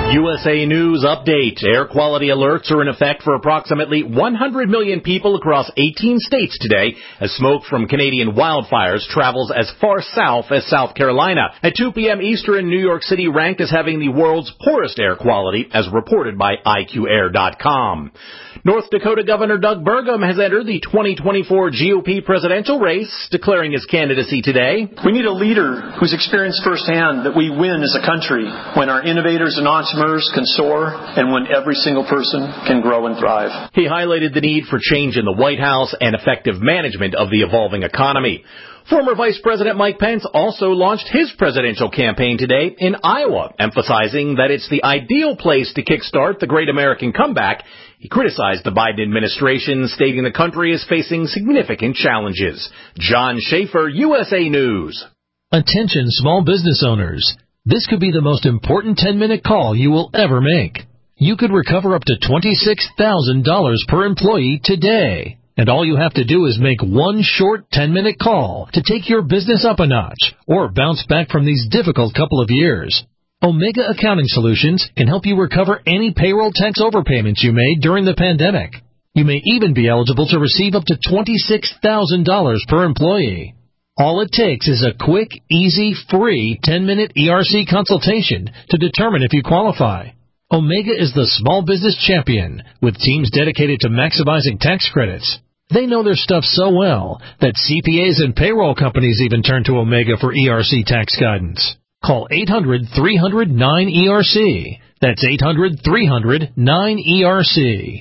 USA News Update. Air quality alerts are in effect for approximately 100 million people across 18 states today as smoke from Canadian wildfires travels as far south as South Carolina. At 2 p.m. Eastern, New York City ranked as having the world's poorest air quality as reported by IQAir.com. North Dakota Governor Doug Burgum has entered the 2024 GOP presidential race, declaring his candidacy today. We need a leader who's experienced firsthand that we win as a country when our innovators and entrepreneurs can soar and when every single person can grow and thrive. He highlighted the need for change in the White House and effective management of the evolving economy. Former Vice President Mike Pence also launched his presidential campaign today in Iowa, emphasizing that it's the ideal place to kickstart the great American comeback. He criticized the Biden administration, stating the country is facing significant challenges. John Schaefer, USA News. Attention small business owners. This could be the most important 10-minute call you will ever make. You could recover up to $26,000 per employee today. And all you have to do is make one short 10-minute call to take your business up a notch or bounce back from these difficult couple of years. Omega Accounting Solutions can help you recover any payroll tax overpayments you made during the pandemic. You may even be eligible to receive up to $26,000 per employee. All it takes is a quick, easy, free 10-minute ERC consultation to determine if you qualify. Omega is the small business champion with teams dedicated to maximizing tax credits. They know their stuff so well that CPAs and payroll companies even turn to Omega for ERC tax guidance. Call 800-300-9ERC. That's 800-300-9ERC.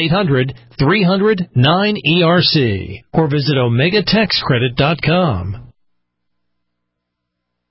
1-800-300-9ERC. Or visit OmegaTaxCredit.com.